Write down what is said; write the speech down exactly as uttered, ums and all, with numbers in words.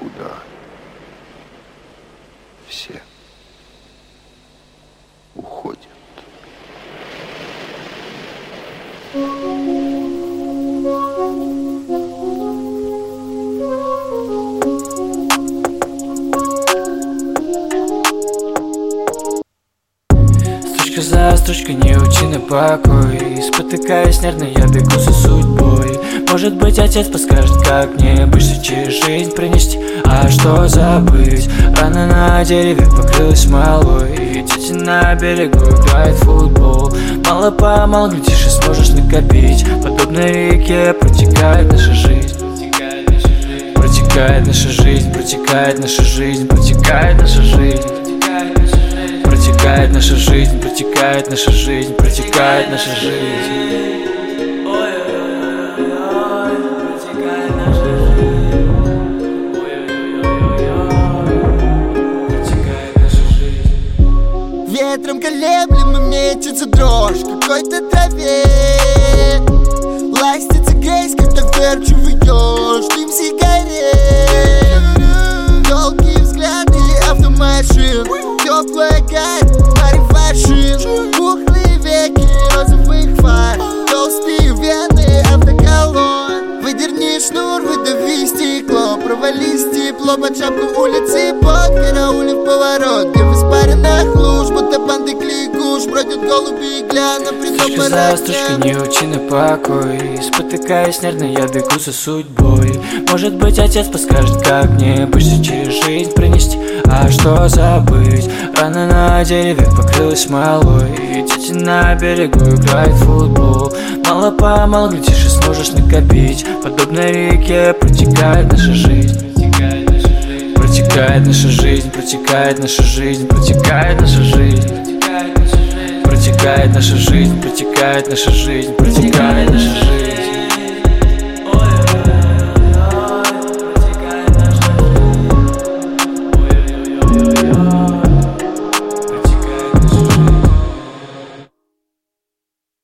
куда все уходят. Строчка за строчкой, не учи на покой. Спотыкаясь нервно, я бегу за судьбой. Может быть, отец подскажет, как мне быстро через жизнь принести. А что забыть? Рана на дереве покрылась смолой, и дети на берегу играют в футбол. Мало-помалу, глядишь, и сможешь накопить. Подобно реке протекает наша жизнь. Протекает наша жизнь, протекает наша жизнь, протекает наша жизнь. Протекает наша жизнь, протекает наша жизнь, протекает наша жизнь. Ветром колеблемо мечется дрожь в какой-то траве. Ластится грязь, когда вверчиваешь дым сигарет. Долгие взгляды автомашин, теплая гарь, марифашин. Пухлые веки розовых фар, толстые вены автоколонн. Выдерни шнур, выдави стекло, провались тепло под шапку улицы, под караулив поворот, где в испаренных луж, будто банды кликуш, бродят голуби, глядя на притопорок. Строчка за строчкой, не учи на покой. Спотыкаясь нервно, я бегу за судьбой. Может быть, отец подскажет, как мне быстро через жизнь принести. А что забыть? Рана на дереве покрылась смолой, и дети на берегу играют в футбол. Мало-помалу, глядишь, и сможешь накопить. Подобно реке протекает наша жизнь. Протекает наша жизнь, протекает наша жизнь, протекает наша жизнь. Протекает наша жизнь, протекает наша жизнь, протекает наша жизнь.